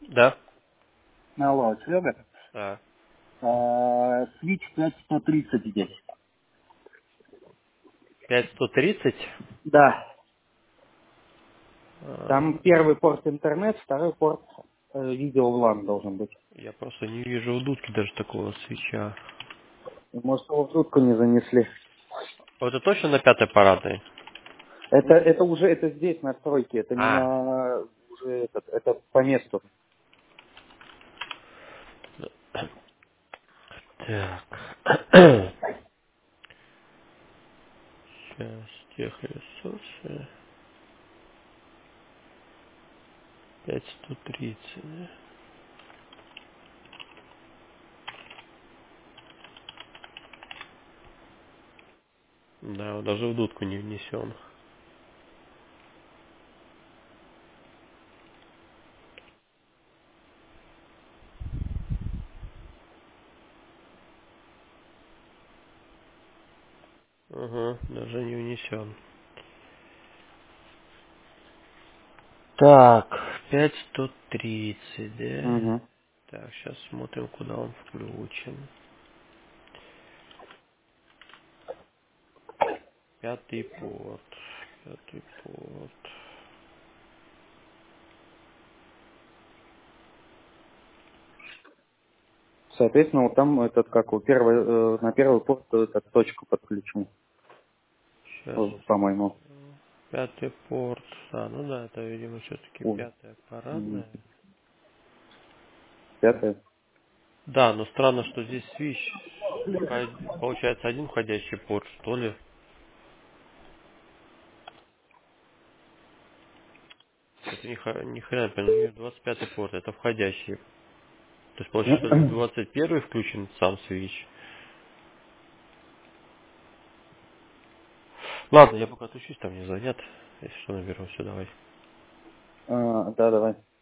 Да. Алло, Серега. А, Switch 5130 здесь. 5130. Да. Там А, первый порт интернет, второй порт видео влан должен быть. я просто не вижу у дудки даже такого свеча. Может, его в жутко не занесли. Вот это точно на пятой парадной? Это уже это здесь настройки, это не А, на уже это по месту. так. Сейчас, техресурсы. 5130. Да, он даже в дудку не внесен. Ага, даже не внесен. Так, 5130, да? Угу. Так, сейчас смотрим, куда он включен. Пятый порт. Пятый порт. Соответственно, вот там этот как у первой на первый порт эта точка подключена, Сейчас. по-моему. Пятый порт. А, ну да, это, видимо, все-таки Ой, пятая парадная. пятая. Да, но странно, что здесь свич. Получается один входящий порт, что ли? Это ни хрена, у нее 25 порт, это входящий. То есть получается, что ли, 21 включен сам свич. Ладно, я пока отучусь, там не звонят. Если что, наберу, все, давай. Да, давай.